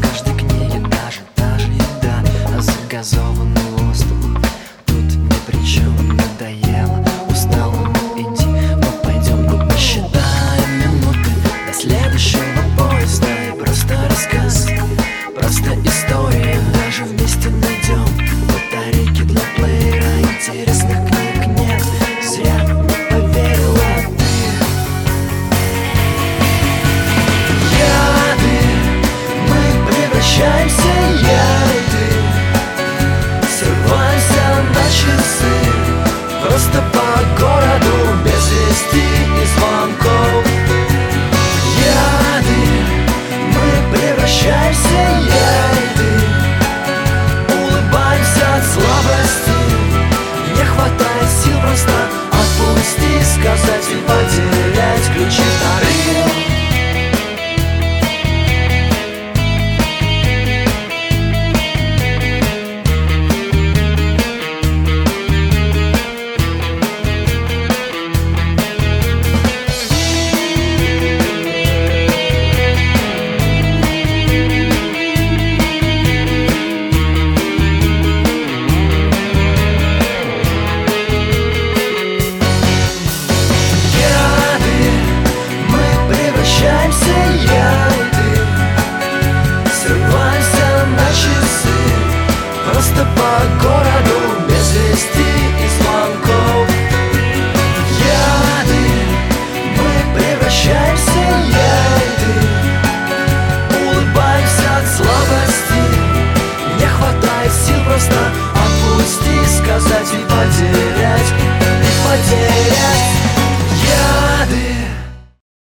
каждой книге даже та же еда, а загазованный воздух тут ни при чем. Надоело, устал, иди, мы пойдем, ну посчитаем минуты до следующего поезда. И просто рассказ, просто история, даже вместе найдем батарейки для плеера. Интересных книг нет, зря не поверила ты. Мы превращаемся, я и ты, срываемся на часы, просто по городу без вести и звонков. Мы превращаемся, я